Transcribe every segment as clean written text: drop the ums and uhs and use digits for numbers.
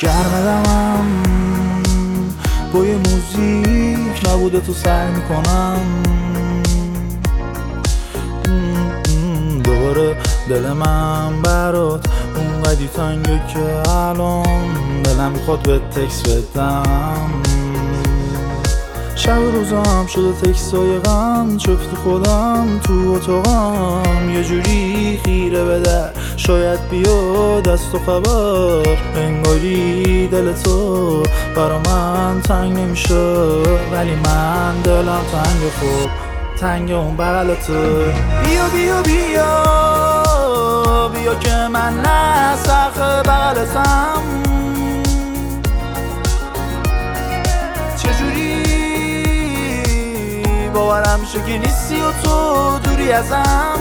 گرم دمم با یه موزیک نبوده تو سعی میکنم دوباره دل من برات اونقدی تنگه که الان دلم میخواد به تکس بدم. شب و روزم شده تکسای غم، چفت خودم تو اتاقم یه جوری خیره به در، شاید بیا دست و خبر. انگاری دل تو برا من تنگ نمیشه، ولی من دلم تنگ خوب تنگ اون بغلته. بیا بیا بیا بیا که من نه سخت بغلتم، چجوری باورم میشه که نیستی و تو دوری ازم.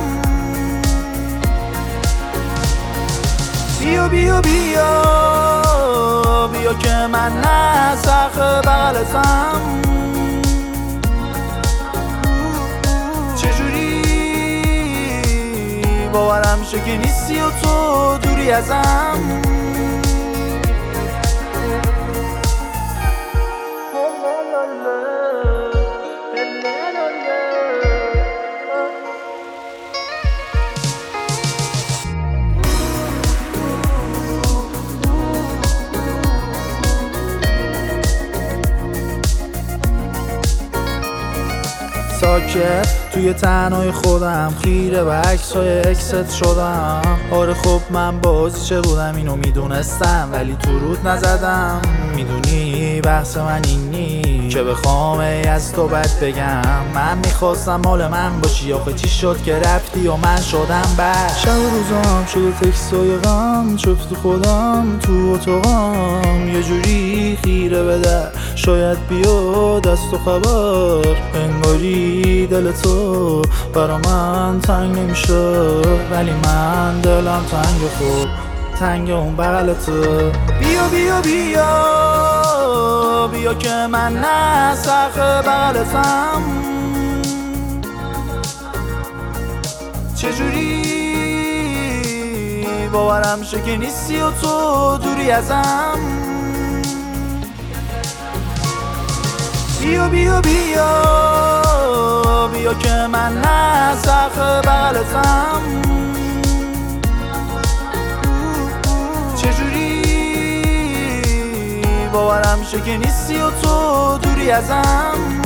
بیا بیا بیا بیا که من نه سخت بغلتم، چجوری باورم میشه که نیستی و تو دوری ازم. ساکت توی تنهای خودم خیره به عکسای اکست شدم. آره خب من بازیچه بودم اینو میدونستم، ولی تو رود نزدم. میدونی بحث من این نی که بخوام از تو بد بگم. من میخواستم مال من باشی، آخه چی شد که رفتی و من شدم بد. شب و روزم شده تکسای غم، چفت خودم تو اتاقم یه جوری خیره به در، شاید بیا دست و خبر. انگاری دل تو برا من تنگ نمیشه، ولی من دلم تنگ خوب تنگ اون بغلته. بیا بیا بیا بیا که من نه سخت بغلتم، چجوری باورم میشه که نیستی و تو دوری ازم. بیا بیا بیا بیا که من نه سخت بغلتم، چجوری باورم میشه که نیستی و تو دوری ازم.